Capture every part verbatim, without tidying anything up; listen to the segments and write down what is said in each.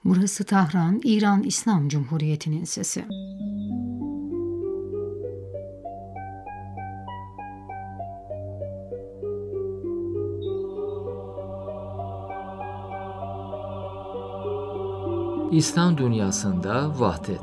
Burası Tahran, İran İslam Cumhuriyeti'nin sesi. İslam dünyasında vahdet.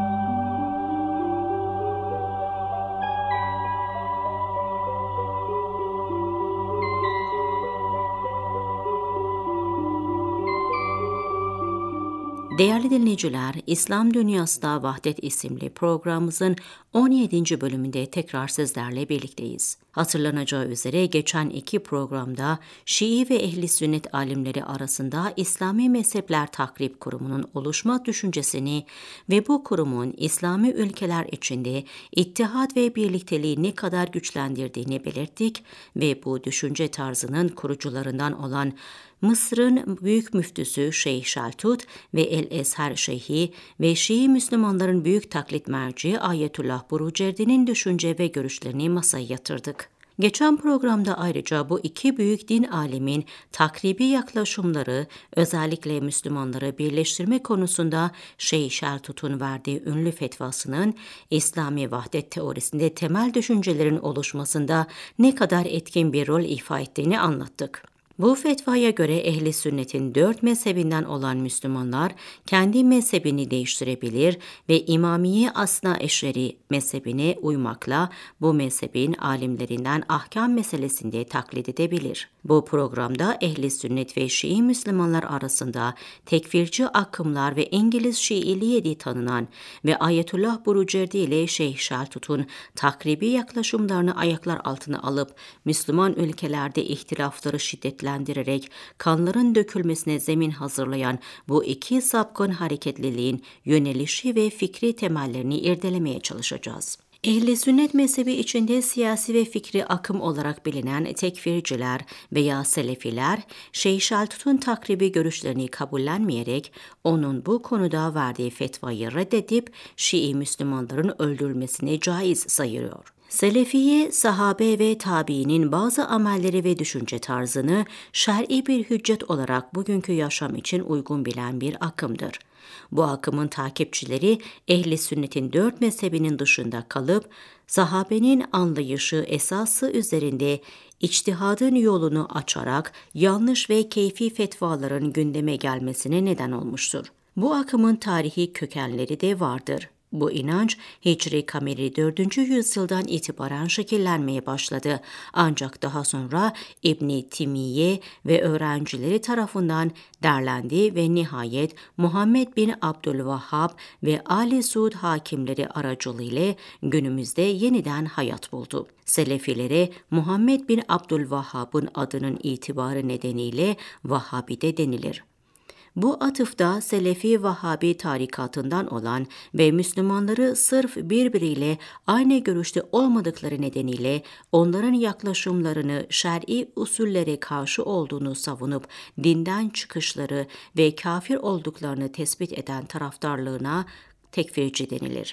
Değerli dinleyiciler, İslam Dünyası'da Vahdet isimli programımızın on yedinci bölümünde tekrar sizlerle birlikteyiz. Hatırlanacağı üzere geçen iki programda Şii ve Ehli Sünnet alimleri arasında İslami Mezhepler Takrib Kurumu'nun oluşma düşüncesini ve bu kurumun İslami ülkeler içinde ittihat ve birlikteliği ne kadar güçlendirdiğini belirttik ve bu düşünce tarzının kurucularından olan Mısır'ın büyük müftüsü Şeyh Şaltut ve El-Ezher Şeyhi ve Şii Müslümanların büyük taklit merci Ayetullah Burucerdi'nin düşünce ve görüşlerini masaya yatırdık. Geçen programda ayrıca bu iki büyük din alimin takribi yaklaşımları, özellikle Müslümanları birleştirme konusunda Şeyh Şaltut'un verdiği ünlü fetvasının İslami vahdet teorisinde temel düşüncelerin oluşmasında ne kadar etkin bir rol ifa ettiğini anlattık. Bu fetvaya göre Ehli Sünnet'in dört mezhebinden olan Müslümanlar kendi mezhebini değiştirebilir ve İmamiye Asna Eşeri mezhebine uymakla bu mezhebin alimlerinden ahkam meselesinde taklit edebilir. Bu programda Ehli Sünnet ve Şii Müslümanlar arasında tekfirci akımlar ve İngiliz Şiiliği diye tanınan ve Ayetullah Burucerdi ile Şeyh Şaltut'un takribi yaklaşımlarını ayaklar altına alıp Müslüman ülkelerde ihtilafları şiddetlendirerek kanların dökülmesine zemin hazırlayan bu iki sapkın hareketliliğin yönelişi ve fikri temellerini irdelemeye çalışacağız. Ehl-i Sünnet mezhebi içinde siyasi ve fikri akım olarak bilinen tekfirciler veya selefiler, Şeyh Şaltut'un takribi görüşlerini kabullenmeyerek onun bu konuda verdiği fetvayı reddedip Şii Müslümanların öldürülmesini caiz sayıyor. Selefiye, sahabe ve tabiinin bazı amelleri ve düşünce tarzını şer'i bir hüccet olarak bugünkü yaşam için uygun bilen bir akımdır. Bu akımın takipçileri Ehli Sünnet'in dört mezhebinin dışında kalıp sahabenin anlayışı esası üzerinde içtihadın yolunu açarak yanlış ve keyfi fetvaların gündeme gelmesine neden olmuştur. Bu akımın tarihi kökenleri de vardır. Bu inanç Hicri Kameri dördüncü yüzyıldan itibaren şekillenmeye başladı. Ancak daha sonra İbn Timiye ve öğrencileri tarafından derlendi ve nihayet Muhammed bin Abdülvahhab ve Ali Suud hakimleri aracılığıyla günümüzde yeniden hayat buldu. Selefilere Muhammed bin Abdülvahhab'ın adının itibarı nedeniyle Vahhabi de denilir. Bu atıfta Selefi Vahhabi tarikatından olan ve Müslümanları sırf birbiriyle aynı görüşte olmadıkları nedeniyle onların yaklaşımlarını şer'i usullere karşı olduğunu savunup dinden çıkışları ve kafir olduklarını tespit eden taraftarlığına tekfirci denilir.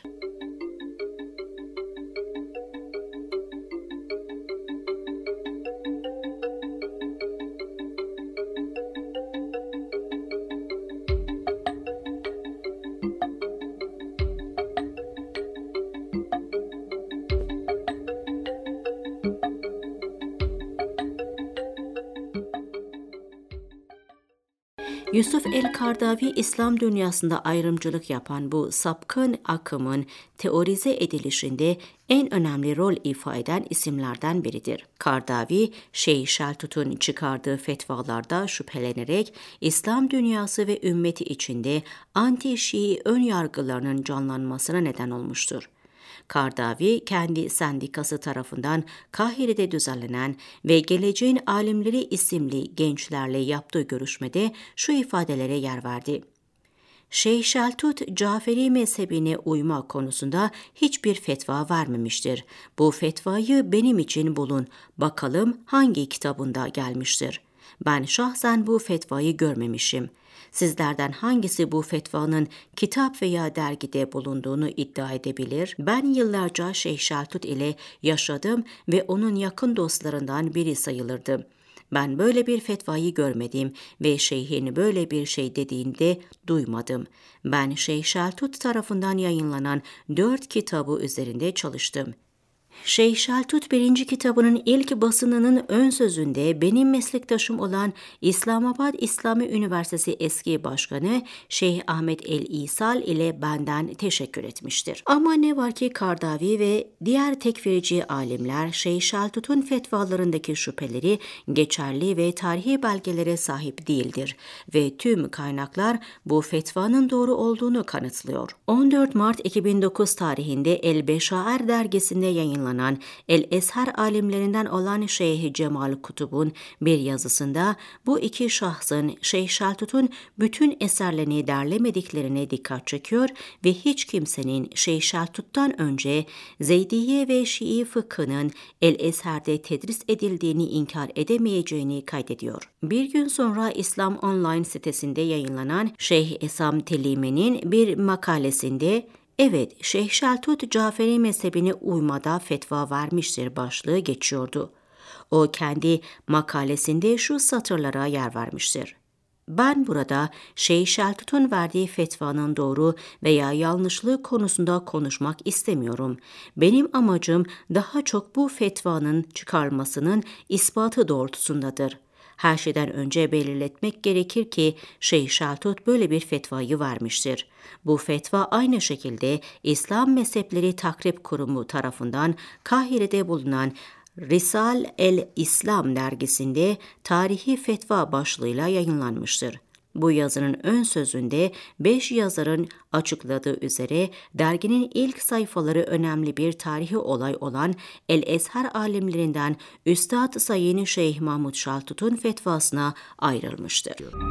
Yusuf el-Kardavi İslam dünyasında ayrımcılık yapan bu sapkın akımın teorize edilişinde en önemli rol ifa eden isimlerden biridir. Kardavi, Şeyh Şaltut'un çıkardığı fetvalarda şüphelenerek İslam dünyası ve ümmeti içinde anti-Şii ön yargılarının canlanmasına neden olmuştur. Kardavi, kendi sendikası tarafından Kahire'de düzenlenen ve Geleceğin Alimleri isimli gençlerle yaptığı görüşmede şu ifadelere yer verdi. Şeyh Şaltut, Caferi mezhebine uyma konusunda hiçbir fetva vermemiştir. Bu fetvayı benim için bulun, bakalım hangi kitabında gelmiştir. Ben şahsen bu fetvayı görmemişim. Sizlerden hangisi bu fetvanın kitap veya dergide bulunduğunu iddia edebilir? Ben yıllarca Şeyh Şaltut ile yaşadım ve onun yakın dostlarından biri sayılırdım. Ben böyle bir fetvayı görmedim ve şeyhin böyle bir şey dediğinde duymadım. Ben Şeyh Şaltut tarafından yayınlanan dört kitabı üzerinde çalıştım. Şeyh Şaltut birinci kitabının ilk basınının ön sözünde benim meslektaşım olan İslamabad İslami Üniversitesi eski başkanı Şeyh Ahmet el-İsal ile benden teşekkür etmiştir. Ama ne var ki Kardavi ve diğer tekfirci alimler Şeyh Şaltut'un fetvalarındaki şüpheleri geçerli ve tarihi belgelere sahip değildir ve tüm kaynaklar bu fetvanın doğru olduğunu kanıtlıyor. on dört Mart iki bin dokuz tarihinde El-Beşaer dergisinde yayınlanan El-Ezher alimlerinden olan Şeyh Cemal Kutub'un bir yazısında bu iki şahsın Şeyh Şaltut'un bütün eserlerini derlemediklerine dikkat çekiyor ve hiç kimsenin Şeyh Şaltut'tan önce Zeydiye ve Şii fıkhının El-Ezher'de tedris edildiğini inkar edemeyeceğini kaydediyor. Bir gün sonra İslam Online sitesinde yayınlanan Şeyh Esam Telimi'nin bir makalesinde "Evet, Şeyh Şaltut Caferi mezhebine uymada fetva vermiştir" başlığı geçiyordu. O kendi makalesinde şu satırlara yer vermiştir: "Ben burada Şeyh Şaltut'un verdiği fetvanın doğru veya yanlışlığı konusunda konuşmak istemiyorum. Benim amacım daha çok bu fetvanın çıkarılmasının ispatı doğrultusundadır. Her şeyden önce belirletmek gerekir ki Şeyh Şaltut böyle bir fetvayı vermiştir. Bu fetva aynı şekilde İslam Mezhepleri Takrib Kurumu tarafından Kahire'de bulunan Risal el-İslam dergisinde tarihi fetva başlığıyla yayınlanmıştır. Bu yazının ön sözünde beş yazarın açıkladığı üzere derginin ilk sayfaları önemli bir tarihi olay olan El-Ezher alimlerinden Üstad Sayın Şeyh Mahmud Şaltut'un fetvasına ayrılmıştır.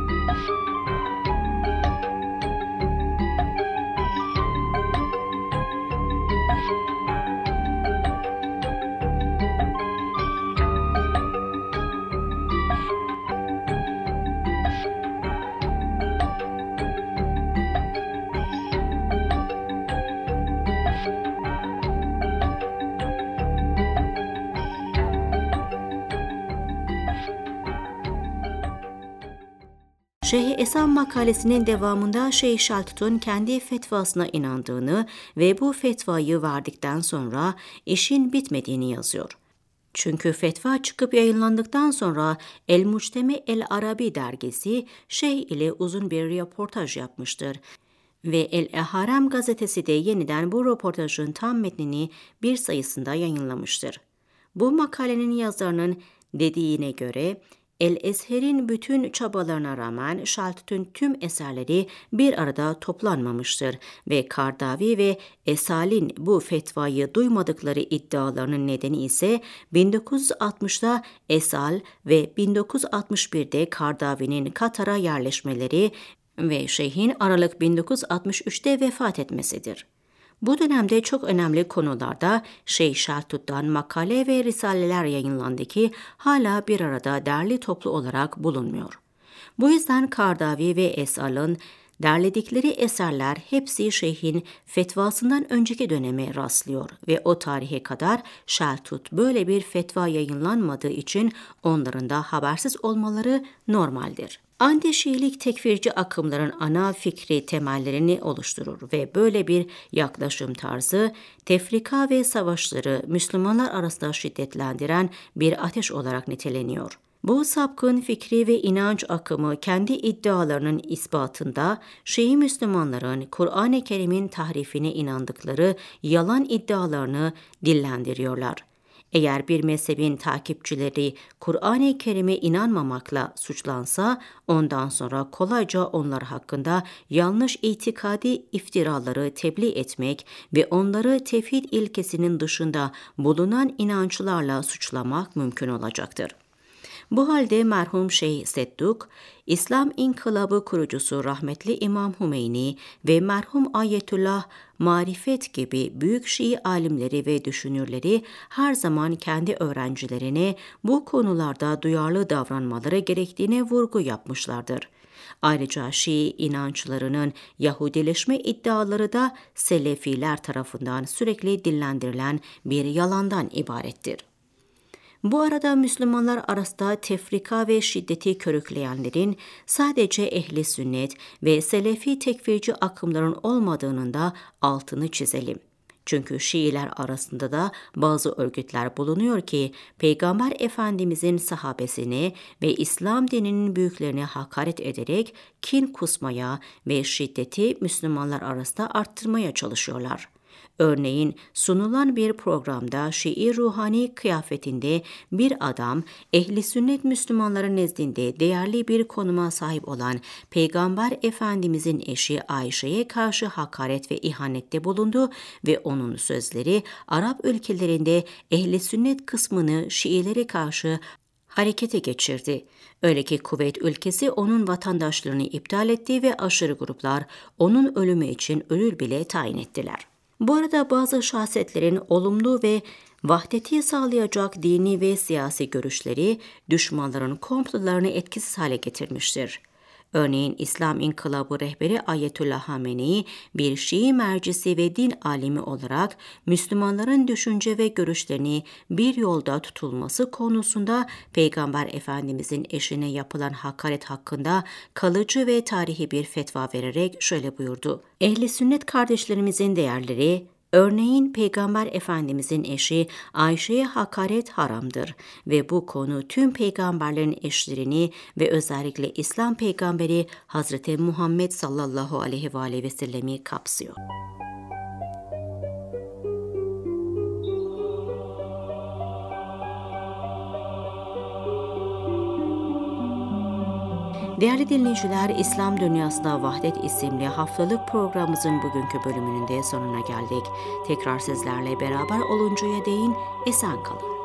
Şeyh Esam makalesinin devamında Şeyh Şaltut'un kendi fetvasına inandığını ve bu fetvayı verdikten sonra işin bitmediğini yazıyor. Çünkü fetva çıkıp yayınlandıktan sonra El-Mucteme el-Arabi dergisi Şeyh ile uzun bir röportaj yapmıştır ve El-Eharem gazetesi de yeniden bu röportajın tam metnini bir sayısında yayınlamıştır. Bu makalenin yazarının dediğine göre El-Ezher'in bütün çabalarına rağmen Şaltut'un tüm eserleri bir arada toplanmamıştır ve Kardavi ve Esal'in bu fetvayı duymadıkları iddialarının nedeni ise bin dokuz yüz altmışta Esal ve bin dokuz yüz altmış birde Kardavi'nin Katar'a yerleşmeleri ve Şeyh'in Aralık bin dokuz yüz altmış üçte vefat etmesidir. Bu dönemde çok önemli konularda Şeyh Şaltut'tan makale ve risaleler yayınlandı ki hala bir arada derli toplu olarak bulunmuyor. Bu yüzden Kardavi ve Esal'ın derledikleri eserler hepsi Şeyh'in fetvasından önceki döneme rastlıyor ve o tarihe kadar Şaltut böyle bir fetva yayınlanmadığı için onların da habersiz olmaları normaldir. Anti-Şiilik tekfirci akımların ana fikri temellerini oluşturur ve böyle bir yaklaşım tarzı tefrika ve savaşları Müslümanlar arasında şiddetlendiren bir ateş olarak niteleniyor. Bu sapkın fikri ve inanç akımı kendi iddialarının ispatında Şii Müslümanların Kur'an-ı Kerim'in tahrifine inandıkları yalan iddialarını dillendiriyorlar. Eğer bir mezhebin takipçileri Kur'an-ı Kerim'e inanmamakla suçlansa, ondan sonra kolayca onlar hakkında yanlış itikadi iftiraları tebliğ etmek ve onları tevhid ilkesinin dışında bulunan inançlarla suçlamak mümkün olacaktır. Bu halde merhum Şeyh Sedduk, İslam İnkılabı kurucusu rahmetli İmam Hümeyni ve merhum Ayetullah Marifet gibi büyük Şii alimleri ve düşünürleri her zaman kendi öğrencilerine bu konularda duyarlı davranmaları gerektiğine vurgu yapmışlardır. Ayrıca Şii inançlarının Yahudileşme iddiaları da Selefiler tarafından sürekli dillendirilen bir yalandan ibarettir. Bu arada Müslümanlar arasında tefrika ve şiddeti körükleyenlerin sadece ehli sünnet ve selefi tekfirci akımların olmadığının da altını çizelim. Çünkü Şiiler arasında da bazı örgütler bulunuyor ki Peygamber Efendimizin sahabesini ve İslam dininin büyüklerine hakaret ederek kin kusmaya ve şiddeti Müslümanlar arasında arttırmaya çalışıyorlar. Örneğin sunulan bir programda Şii ruhani kıyafetinde bir adam ehli sünnet Müslümanların nezdinde değerli bir konuma sahip olan Peygamber Efendimizin eşi Ayşe'ye karşı hakaret ve ihanette bulundu ve onun sözleri Arap ülkelerinde ehli sünnet kısmını Şiilere karşı harekete geçirdi. Öyle ki Kuveyt ülkesi onun vatandaşlığını iptal etti ve aşırı gruplar onun ölümü için ölür bile tayin ettiler. Bu arada bazı şahsiyetlerin olumlu ve vahdeti sağlayacak dini ve siyasi görüşleri düşmanların komplolarını etkisiz hale getirmiştir. Örneğin İslam İnkılabı rehberi Ayetullah Hamenei bir Şii mercisi ve din alimi olarak Müslümanların düşünce ve görüşlerini bir yolda tutulması konusunda Peygamber Efendimizin eşine yapılan hakaret hakkında kalıcı ve tarihi bir fetva vererek şöyle buyurdu. Ehli sünnet kardeşlerimizin değerleri, örneğin Peygamber Efendimizin eşi Ayşe'ye hakaret haramdır ve bu konu tüm peygamberlerin eşlerini ve özellikle İslam peygamberi Hazreti Muhammed sallallahu aleyhi ve aleyhi ve sellemi kapsıyor. Değerli dinleyiciler, İslam Dünyasında Vahdet isimli haftalık programımızın bugünkü bölümünün de sonuna geldik. Tekrar sizlerle beraber oluncaya değin esen kalın.